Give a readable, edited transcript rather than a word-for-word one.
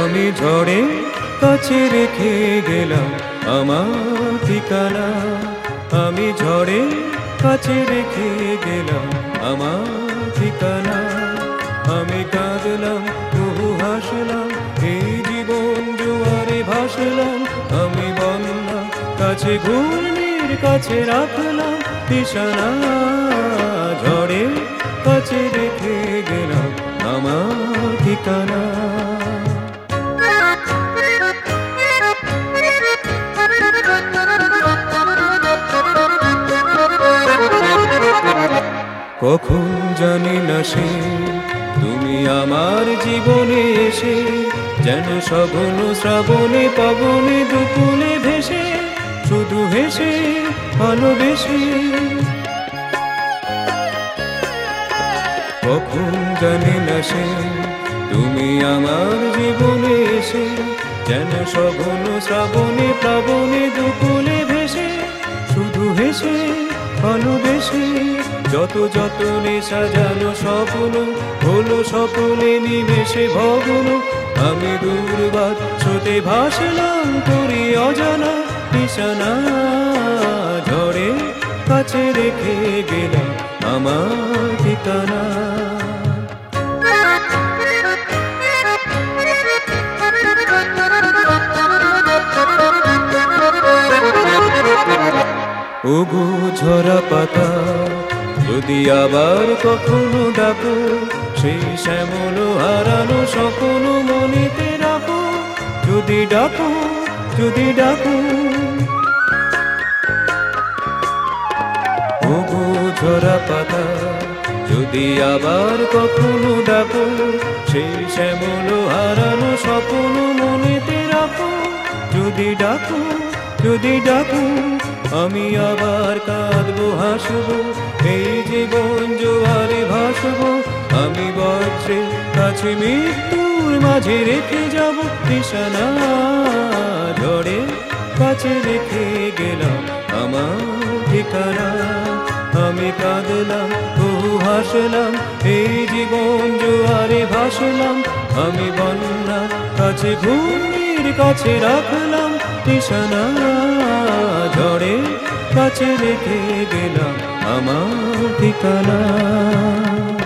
আমি ঝড়ে কাছে রেখে গেলাম আমার ঠিকানা। আমি ঝড়ে কাছে রেখে গেলাম আমার ঠিকানা। আমি কাঁদলাম বহু হাসলাম, এই জীবন জোয়ারে ভাসলাম। আমি বন্যা কাছে ঘূর্ণির কাছে রাখলাম নিশানা। ঝড়ে কাছে রেখে গেলাম আমার ঠিকানা। কখন জানি না সে তুমি আমার জীবনে এসে, যেন সঘন শ্রাবণে পবনে দুকুলে ভেসে, শুধু হেসে ভালোবেসে। কখন জানি না সে তুমি আমার জীবনে এসে, যেন সঘন শ্রাবণে প্লাবনে দুকুলে ভেসে, শুধু হেসে ভালোবেসে। যত যতনে সাজানো স্বপ্ন হলো সকলে নিমেষে ভগ্ন। আমি দুর্বাদ স্রোতে ভাসলাম করি অজানা নিশানা। ঝড়ে কাছে রেখে গেলাম আমার ঠিকানা। ওগো ঝরা পাতা, যদি আবার কখনো ডাকো, সেই শ্যামল হারানো স্বপ্ন মনেতে রাখো। যদি ডাকো, যদি ডাকো। ওগো ঝরা পাতা, যদি আবার কখনো ডাকো, সেই শ্যামল হারানো স্বপ্ন মনেতে রাখো। যদি ডাকো, যদি ডাকো। আমি আবার কাঁদবো হাসবো, এই জীবন জোয়ারে ভাসবো। আমি বজ্রের কাছে মৃত্যুর মাঝে রেখে যাব নিশানা। ঝড়ে কাছে রেখে গেলাম আমার ঠিকানা। আমি কাঁদলাম বহু হাসলাম, এই জীবন জোয়ারে ভাসলাম। আমি বন্যা কাছে ঘূর্ণির কাছে রাখলাম নিশানা। ঝড়ে কাছে রেখে গেলাম আমার ঠিকানা।